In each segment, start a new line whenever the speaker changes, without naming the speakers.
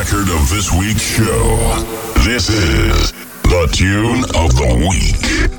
record of this week's show. This is the Tune of the Week.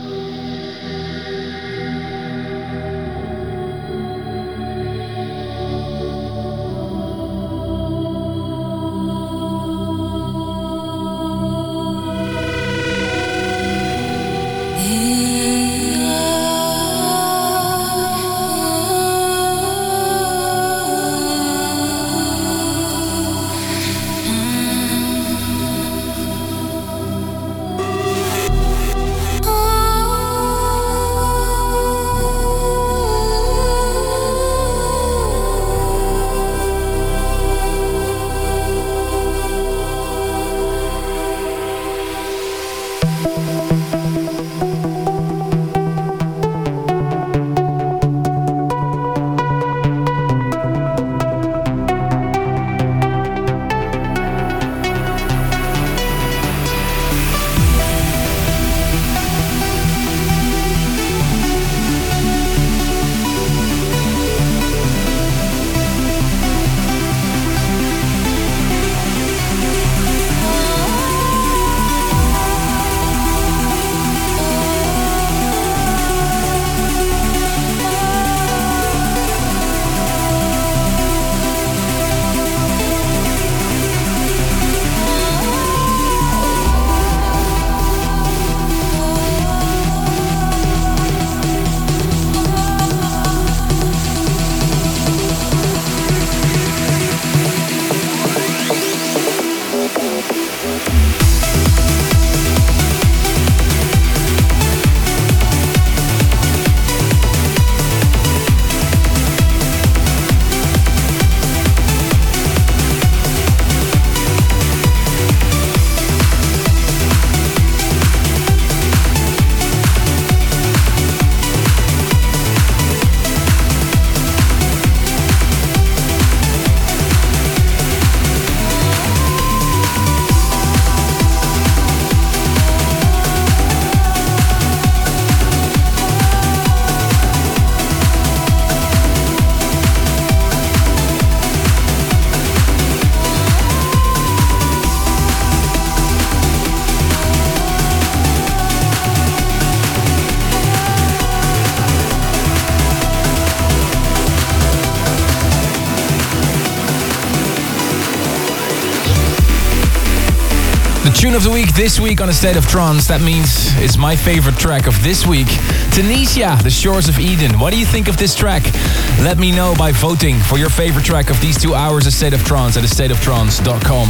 Tune of the week this week on A State of Trance. That means it's my favorite track of this week. Tunisia, The Shores of Eden. What do you think of this track? Let me know by voting for your favorite track of these 2 hours of State of Trance at astateoftrance.com.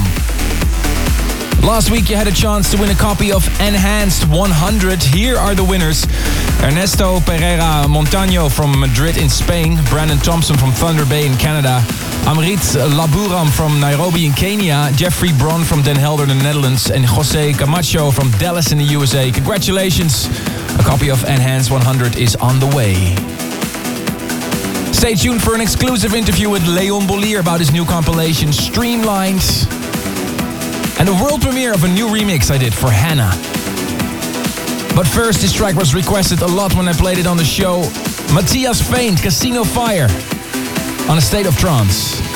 Last week you had a chance to win a copy of Enhanced 100. Here are the winners. Ernesto Pereira Montaño from Madrid in Spain. Brandon Thompson from Thunder Bay in Canada. Amrit Laburam from Nairobi in Kenya. Jeffrey Bron from Den Helder in the Netherlands. And Jose Camacho from Dallas in the USA. Congratulations. A copy of Enhanced 100 is on the way. Stay tuned for an exclusive interview with Leon Bollier about his new compilation Streamlined. And the world premiere of a new remix I did for Hannah. But first, this track was requested a lot when I played it on the show. Matthias Faint, Casino Fire, on A State of Trance.